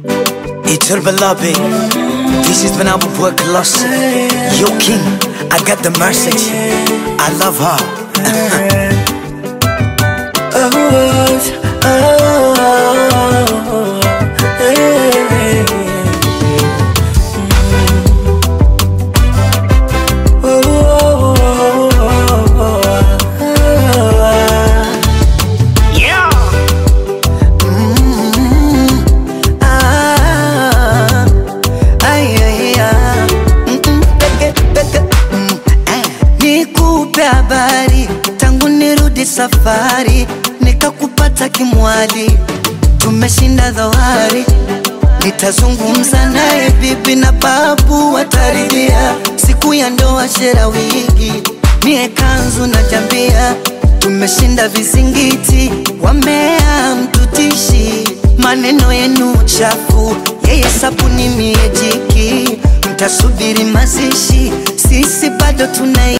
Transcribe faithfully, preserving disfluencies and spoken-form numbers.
Itul Balabi, this is when I would work lost. Yo king, I got the message. I love her. Oh, oh, oh, hey. Oh, oh, oh, yeah. Mm-hmm. Ah, ay, ay, ah. Mm-mm. Beke, beke. Mm. Eh. Nikupe habari tangu nirudi safari, nikakupata kimwali, tumeshinda dhoari. Nitazungumza naye bibi na babu wataridhia, siku ya ndoa shera wigi, mie kanzu na jambia. Tumeshinda vizingiti, wamea mtutishi, maneno yenu chafu, yeye sabuni mie jiki. Mtasubiri mazishi, sisi bado tunai